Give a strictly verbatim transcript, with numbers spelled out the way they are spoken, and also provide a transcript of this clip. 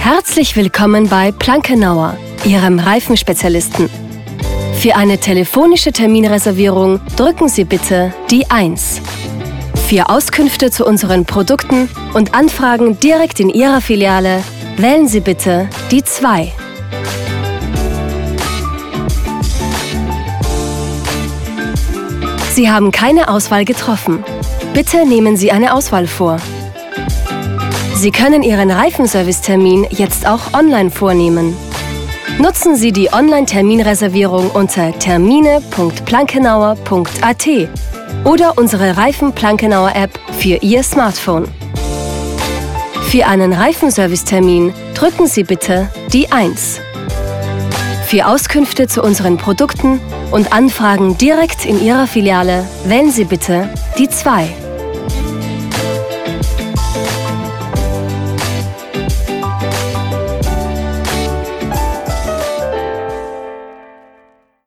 Herzlich willkommen bei Plankenauer, Ihrem Reifenspezialisten. Für eine telefonische Terminreservierung drücken Sie bitte die eins. Für Auskünfte zu unseren Produkten und Anfragen direkt in Ihrer Filiale wählen Sie bitte die zwei. Sie haben keine Auswahl getroffen. Bitte nehmen Sie eine Auswahl vor. Sie können Ihren Reifenservicetermin jetzt auch online vornehmen. Nutzen Sie die Online-Terminreservierung unter termine punkt plankenauer punkt a t oder unsere Reifen-Plankenauer-App für Ihr Smartphone. Für einen Reifenservicetermin drücken Sie bitte die eins. Für Auskünfte zu unseren Produkten und Anfragen direkt in Ihrer Filiale wählen Sie bitte die zwei.